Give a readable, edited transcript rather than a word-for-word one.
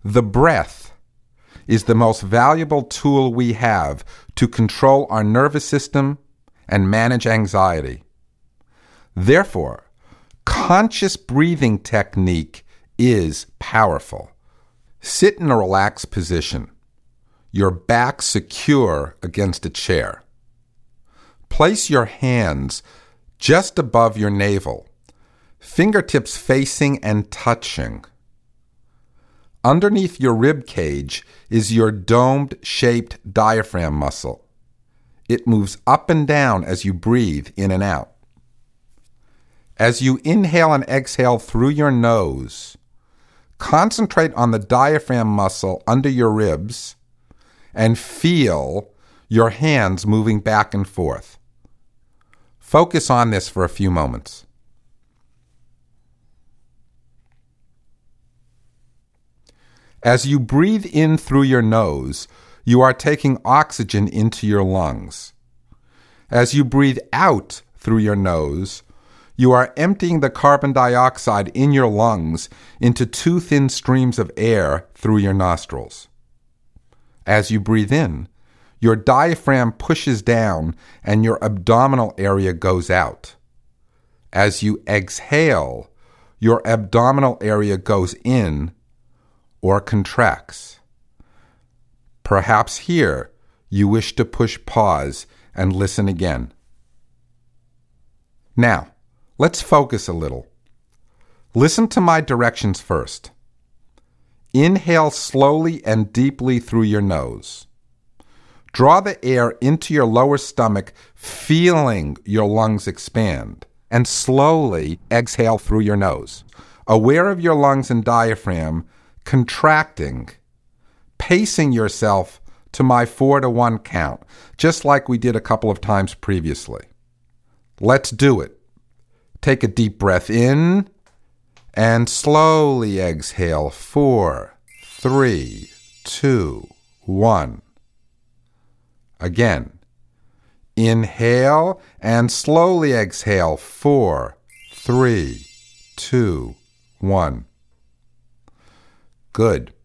The breath is the most valuable tool we have to control our nervous system and manage anxiety. Therefore, conscious breathing technique is powerful. Sit in a relaxed position, your back secure against a chair. Place your hands just above your navel, fingertips facing and touching. Underneath your rib cage is your domed-shaped diaphragm muscle. It moves up and down as you breathe in and out. As you inhale and exhale through your nose, concentrate on the diaphragm muscle under your ribs and feel your hands moving back and forth. Focus on this for a few moments. As you breathe in through your nose, you are taking oxygen into your lungs. As you breathe out through your nose, you are emptying the carbon dioxide in your lungs into two thin streams of air through your nostrils. As you breathe in, your diaphragm pushes down and your abdominal area goes out. As you exhale, your abdominal area goes in or contracts. Perhaps here you wish to push pause and listen again. Now, let's focus a little. Listen to my directions first. Inhale slowly and deeply through your nose. Draw the air into your lower stomach, feeling your lungs expand, and slowly exhale through your nose. Aware of your lungs and diaphragm contracting, pacing yourself to my 4-to-1 count, just like we did a couple of times previously. Let's do it. Take a deep breath in and slowly exhale. 4, 3, 2, 1. Again. Inhale and slowly exhale. 4, 3, 2, 1. Good.